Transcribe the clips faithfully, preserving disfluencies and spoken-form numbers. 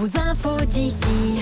vos infos d'ici.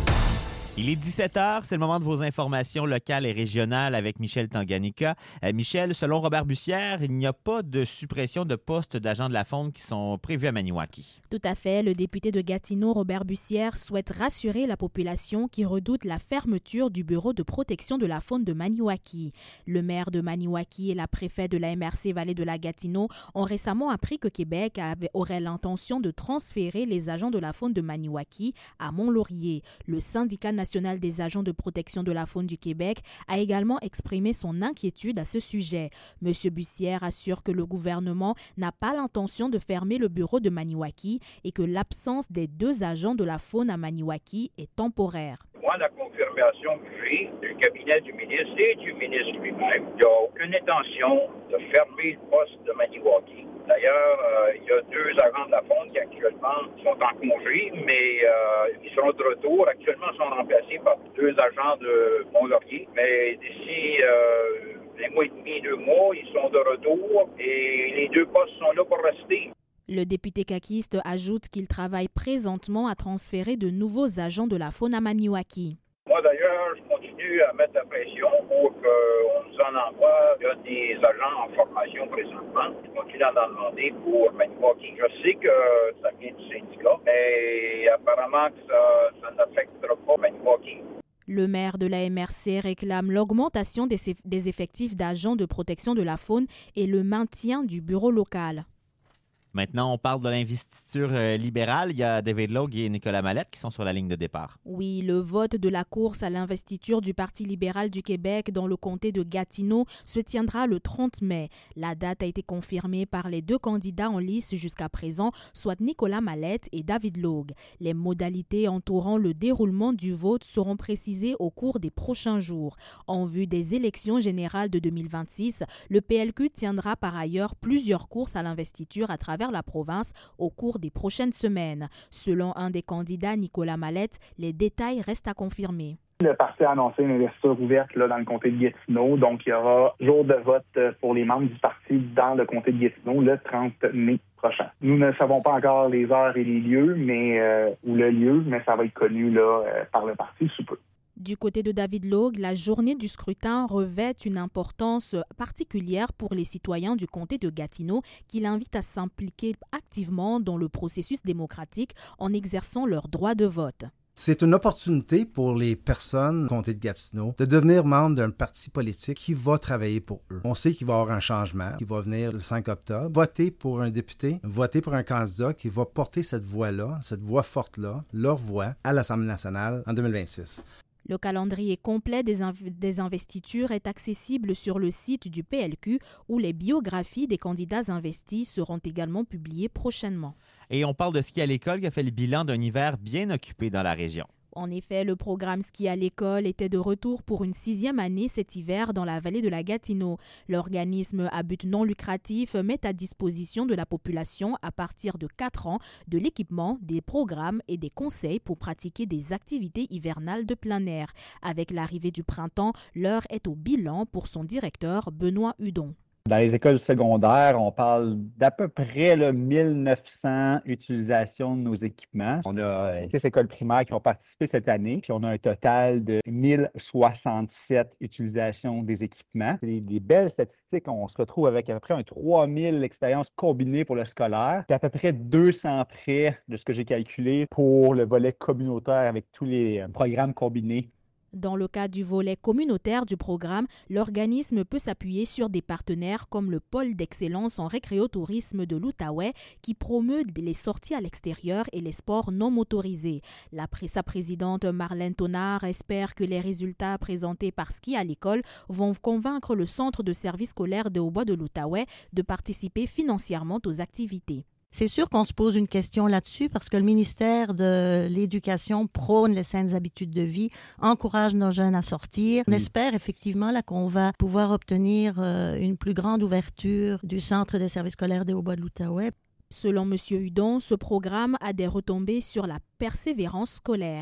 Il est dix-sept heures, c'est le moment de vos informations locales et régionales avec Michel Tanganyika. Euh, Michel, selon Robert Bussière, il n'y a pas de suppression de postes d'agents de la faune qui sont prévus à Maniwaki. Tout à fait. Le député de Gatineau, Robert Bussière, souhaite rassurer la population qui redoute la fermeture du bureau de protection de la faune de Maniwaki. Le maire de Maniwaki et la préfète de la M R C Vallée de la Gatineau ont récemment appris que Québec avait, aurait l'intention de transférer les agents de la faune de Maniwaki à Mont-Laurier. Le syndicat national des agents de protection de la faune du Québec a également exprimé son inquiétude à ce sujet. M. Bussière assure que le gouvernement n'a pas l'intention de fermer le bureau de Maniwaki et que l'absence des deux agents de la faune à Maniwaki est temporaire. Moi, la confirmation que j'ai du cabinet du ministre et du ministre lui-même, il n'y a aucune intention de fermer le poste de Maniwaki. D'ailleurs, euh, il y a deux agents de la faune qui actuellement sont en congé, mais euh, ils seront de retour. Actuellement, ils sont remplacés par deux agents de Mont-Laurier. Mais d'ici euh, un mois et demi, deux mois, ils sont de retour et les deux postes sont là pour rester. Le député caquiste ajoute qu'il travaille présentement à transférer de nouveaux agents de la faune à Maniwaki. Moi, d'ailleurs, je continue à mettre la pression pour qu'on nous en envoie. Il y a des agents en formation présentement. Je continue à en demander pour Maniwaki. Je sais que ça vient du syndicat, mais apparemment que ça, ça n'affectera pas Maniwaki. Le maire de la M R C réclame l'augmentation des, des effectifs d'agents de protection de la faune et le maintien du bureau local. Maintenant, on parle de l'investiture euh, libérale. Il y a David Logue et Nicolas Mallette qui sont sur la ligne de départ. Oui, le vote de la course à l'investiture du Parti libéral du Québec dans le comté de Gatineau se tiendra le trente mai. La date a été confirmée par les deux candidats en lice jusqu'à présent, soit Nicolas Mallette et David Logue. Les modalités entourant le déroulement du vote seront précisées au cours des prochains jours. En vue des élections générales de deux mille vingt-six, le P L Q tiendra par ailleurs plusieurs courses à l'investiture à travers la province au cours des prochaines semaines. Selon un des candidats, Nicolas Mallette, les détails restent à confirmer. Le parti a annoncé une investiture ouverte là, dans le comté de Gatineau. Donc, il y aura jour de vote pour les membres du parti dans le comté de Gatineau le trente mai prochain. Nous ne savons pas encore les heures et les lieux, mais euh, ou le lieu, mais ça va être connu là, euh, par le parti sous peu. Du côté de David Logue, la journée du scrutin revêt une importance particulière pour les citoyens du comté de Gatineau qui l'invitent à s'impliquer activement dans le processus démocratique en exerçant leur droit de vote. C'est une opportunité pour les personnes du comté de Gatineau de devenir membre d'un parti politique qui va travailler pour eux. On sait qu'il va y avoir un changement qui va venir le cinq octobre. Voter pour un député, voter pour un candidat qui va porter cette voix-là, cette voix forte-là, leur voix, à l'Assemblée nationale en deux mille vingt-six. Le calendrier complet des, inv- des investitures est accessible sur le site du P L Q où les biographies des candidats investis seront également publiées prochainement. Et on parle de ski à l'école qui a fait le bilan d'un hiver bien occupé dans la région. En effet, le programme Ski à l'école était de retour pour une sixième année cet hiver dans la vallée de la Gatineau. L'organisme à but non lucratif met à disposition de la population à partir de quatre ans de l'équipement, des programmes et des conseils pour pratiquer des activités hivernales de plein air. Avec l'arrivée du printemps, l'heure est au bilan pour son directeur Benoît Hudon. Dans les écoles secondaires, on parle d'à peu près là, mille neuf cents utilisations de nos équipements. On a six écoles primaires qui ont participé cette année, puis on a un total de mille soixante-sept utilisations des équipements. C'est des, des belles statistiques. On se retrouve avec à peu près un trois mille expériences combinées pour le scolaire, puis à peu près deux cents près de ce que j'ai calculé pour le volet communautaire avec tous les programmes combinés. Dans le cas du volet communautaire du programme, l'organisme peut s'appuyer sur des partenaires comme le pôle d'excellence en récréotourisme de l'Outaouais qui promeut les sorties à l'extérieur et les sports non motorisés. La, sa présidente Marlène Tonard espère que les résultats présentés par Ski à l'école vont convaincre le centre de services scolaires de Haut-Bois de l'Outaouais de participer financièrement aux activités. C'est sûr qu'on se pose une question là-dessus parce que le ministère de l'Éducation prône les saines habitudes de vie, encourage nos jeunes à sortir. On espère effectivement là, qu'on va pouvoir obtenir euh, une plus grande ouverture du centre des services scolaires des Hauts-Bois de l'Outaouais. Selon M. Hudon, ce programme a des retombées sur la persévérance scolaire.